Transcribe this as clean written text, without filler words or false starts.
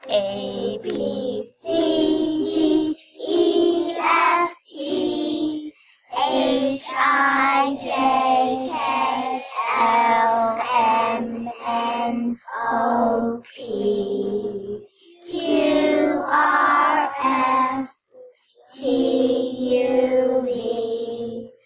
A, B, C, D, E, F, G, H, I, J, K, L, M, N, O, P, Q, R, S, T, U, V,